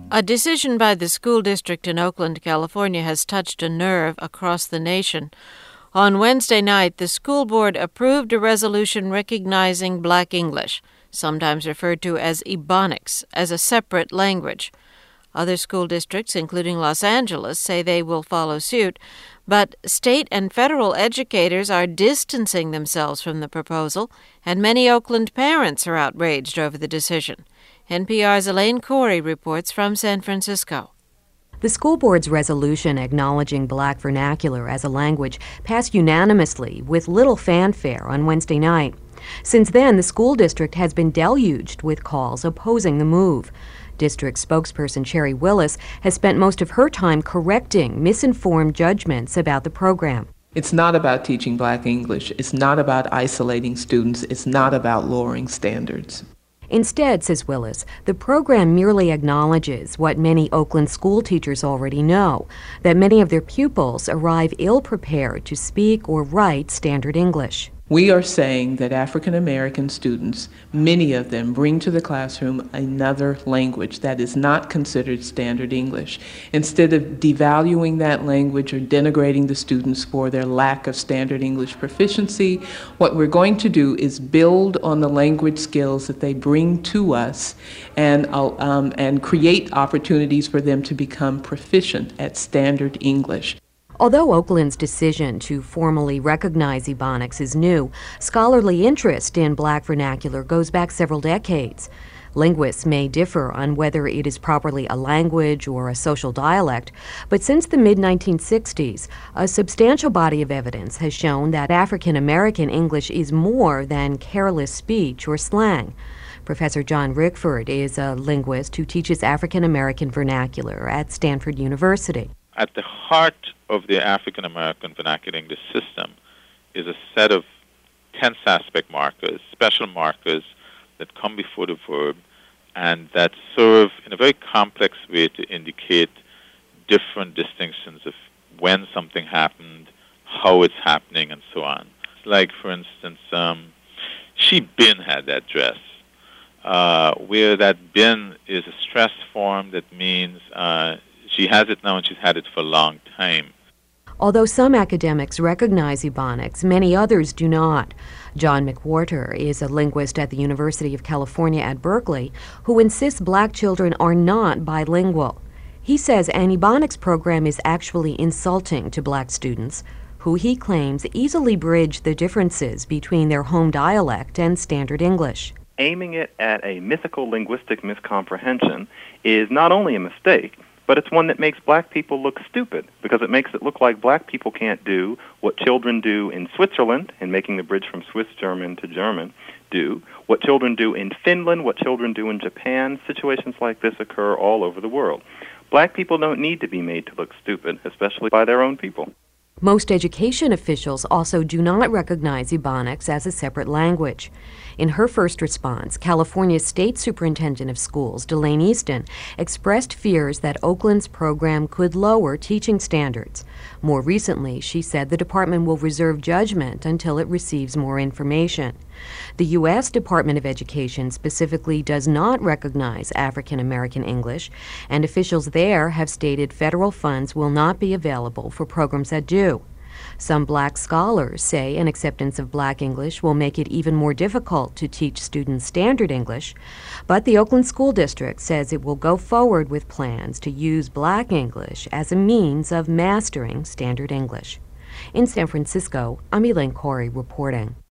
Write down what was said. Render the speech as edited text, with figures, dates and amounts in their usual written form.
A decision by the school district in Oakland, California, has touched a nerve across the nation. On Wednesday night, the school board approved a resolution recognizing Black English, sometimes referred to as Ebonics, as a separate language. Other school districts, including Los Angeles, say they will follow suit, but state and federal educators are distancing themselves from the proposal, and many Oakland parents are outraged over the decision. NPR's Elaine Corey reports from San Francisco. The school board's resolution acknowledging Black vernacular as a language passed unanimously with little fanfare on Wednesday night. Since then, the school district has been deluged with calls opposing the move. District spokesperson Cherry Willis has spent most of her time correcting misinformed judgments about the program. It's not about teaching Black English. It's not about isolating students. It's not about lowering standards. Instead, says Willis, the program merely acknowledges what many Oakland school teachers already know, that many of their pupils arrive ill-prepared to speak or write standard English. We are saying that African American students, many of them, bring to the classroom another language that is not considered standard English. Instead of devaluing that language or denigrating the students for their lack of standard English proficiency, what we're going to do is build on the language skills that they bring to us and create opportunities for them to become proficient at standard English. Although Oakland's decision to formally recognize Ebonics is new, scholarly interest in Black vernacular goes back several decades. Linguists may differ on whether it is properly a language or a social dialect, but since the mid-1960s, a substantial body of evidence has shown that African American English is more than careless speech or slang. Professor John Rickford is a linguist who teaches African American vernacular at Stanford University. At the heart of the African American vernacular English system is a set of tense aspect markers, special markers that come before the verb and that serve in a very complex way to indicate different distinctions of when something happened, how it's happening, and so on. Like, for instance, she been had that dress, where that been is a stress form that means she has it now and she's had it for a long time. Although some academics recognize Ebonics, many others do not. John McWhorter is a linguist at the University of California at Berkeley who insists Black children are not bilingual. He says an Ebonics program is actually insulting to Black students, who he claims easily bridge the differences between their home dialect and standard English. Aiming it at a mythical linguistic miscomprehension is not only a mistake, but it's one that makes Black people look stupid because it makes it look like Black people can't do what children do in Switzerland, in making the bridge from Swiss German to German, what children do in Finland, what children do in Japan. Situations like this occur all over the world. Black people don't need to be made to look stupid, especially by their own people. Most education officials also do not recognize Ebonics as a separate language. In her first response, California's State Superintendent of Schools, Delane Easton, expressed fears that Oakland's program could lower teaching standards. More recently, she said the department will reserve judgment until it receives more information. The U.S. Department of Education specifically does not recognize African American English, and officials there have stated federal funds will not be available for programs that do. Some Black scholars say an acceptance of Black English will make it even more difficult to teach students standard English, but the Oakland School District says it will go forward with plans to use Black English as a means of mastering standard English. In San Francisco, I'm Elaine Corey reporting.